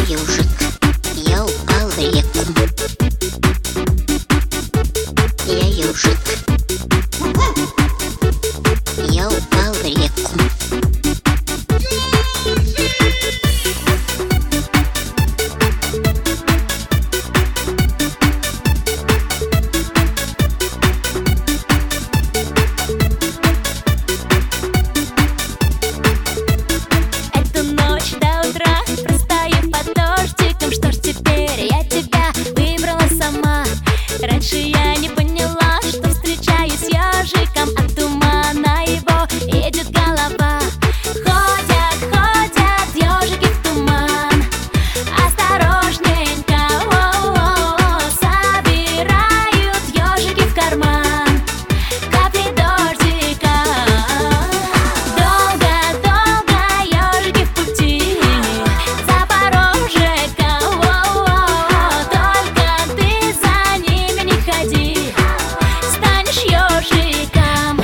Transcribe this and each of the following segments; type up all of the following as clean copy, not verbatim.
ежик, я упал в реку. Я ежик, я упал в реку. Эту ночь до утра простою под дождиком. Что ж теперь, я тебя выбрала сама. Раньше я не поняла, что встречаюсь с ежиком. От тумана его едет голова. Ходят, ходят ежики в туман. Осторожненько, собирают ежики в карман капли дождика. Долго-долго ежики в пути, Запорожека, только ты за ними не ходи, станешь ежиком.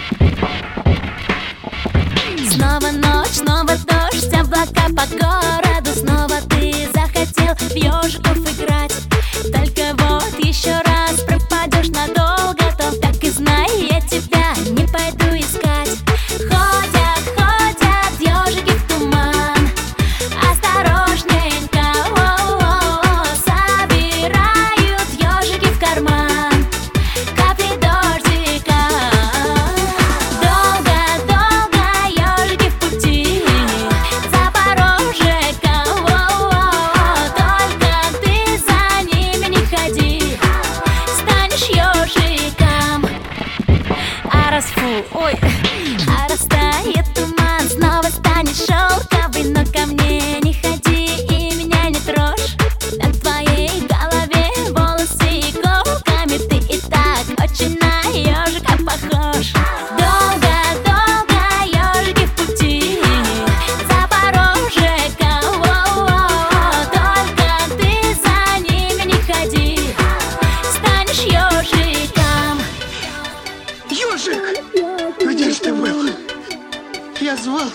Снова ночь, снова дождь, облака по городу. Снова ты захотел в ежиков играть. Только вот еще раз пропадешь надолго, то так и знай, я тебя не пойду искать. Ходят, ходят ежики в туман. Осторожненько, собирают ежики в карман капли дождика. Долго-долго ежики в пути, Запорожека, только ты за ними не ходи, станешь ежиком. А растает туман, снова станет шелковый. Но ко мне не ходи и меня не трожь. На твоей голове волосы иголками, ты и так очень на ежика похож. Долго-долго ежики в пути, Запорожека, только ты за ними не ходи, станешь ежиком. Ёжик, где ж ты был? Я звал.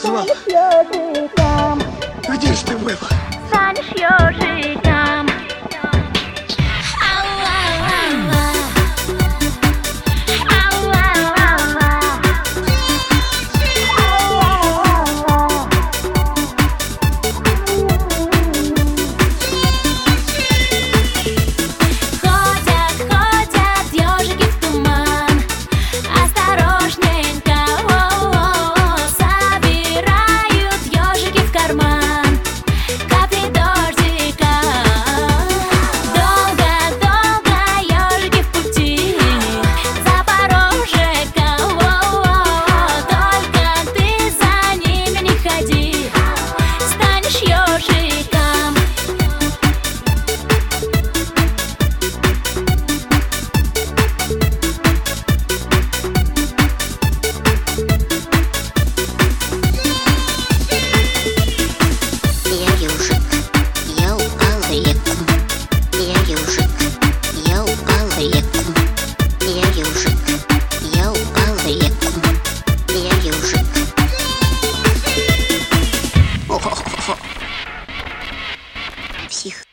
Где ж ты был? Станешь ежиком. Ходят, ходят ежики в туман. Осторожненько, собирают ежики в карман капли дождика. Долго-долго ежики в пути, Запорожека, только ты за ними не ходи, станешь ежиком. Я ежик, я упал в реку. Я ежик, я упал в реку. Я ежик, я упал в реку. Я ежик. Псих.